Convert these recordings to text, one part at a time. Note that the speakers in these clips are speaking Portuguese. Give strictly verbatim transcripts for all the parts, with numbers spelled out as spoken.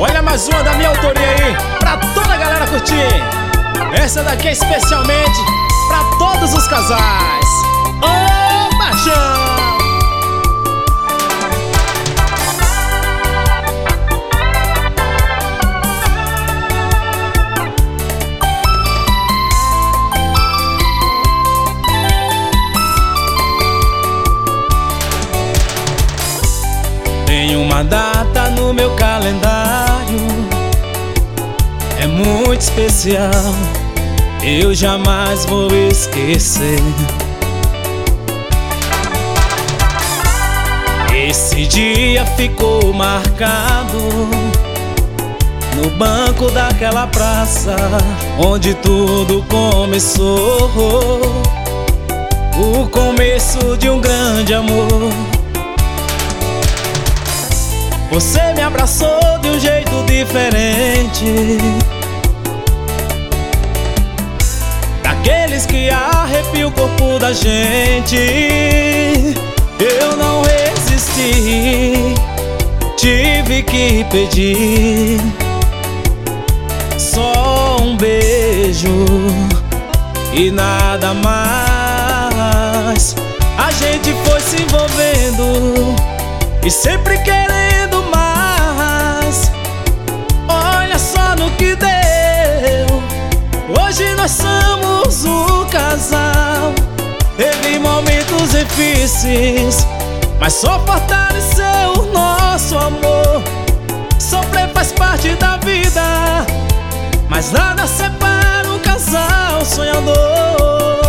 Olha mais uma da minha autoria aí, pra toda a galera curtir. Essa daqui é especialmente pra todos os casais. Ô, paixão! Tem uma data no meu calendário, é muito especial, eu jamais vou esquecer. Esse dia ficou marcado no banco daquela praça onde tudo começou, o começo de um grande amor. Você me abraçou de um jeito diferente, daqueles que arrepiam o corpo da gente. Eu não resisti, tive que pedir só um beijo e nada mais. A gente foi se envolvendo e sempre querendo mais. Olha só no que deu, hoje nós somos um casal. Teve momentos difíceis, mas só fortaleceu o nosso amor. Sofrer faz parte da vida, mas nada separa um casal sonhador.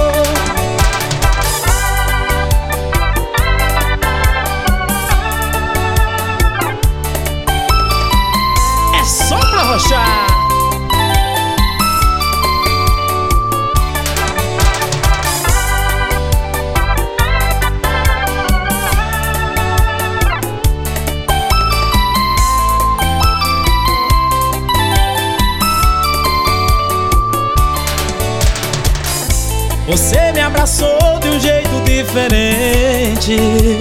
Você me abraçou de um jeito diferente,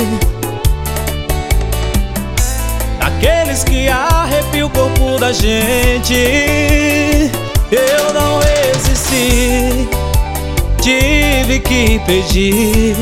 daqueles que arrepiam o corpo da gente. Eu não resisti, tive que pedir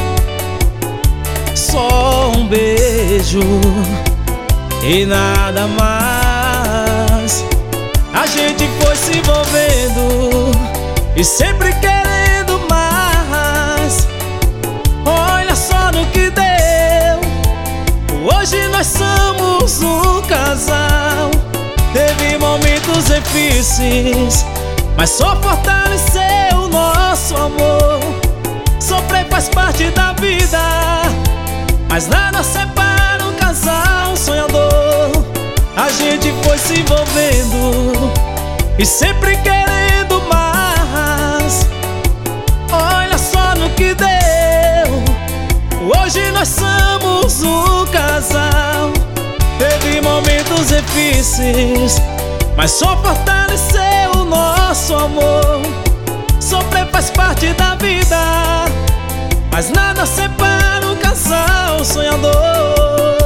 só um beijo e nada mais. A gente foi se envolvendo e sempre querendo mais. Olha só no que deu, hoje nós somos um casal. Teve momentos difíceis, mas só fortaleceu o nosso amor. Sofrer faz parte da vida, mas nada separa um casal sonhador. A gente foi se envolvendo e sempre querendo mais. Olha só no que deu, hoje nós somos um casal. Teve momentos difíceis, mas só fortaleceu o nosso amor. Sofrer faz parte da vida, mas nada separa um casal sonhador.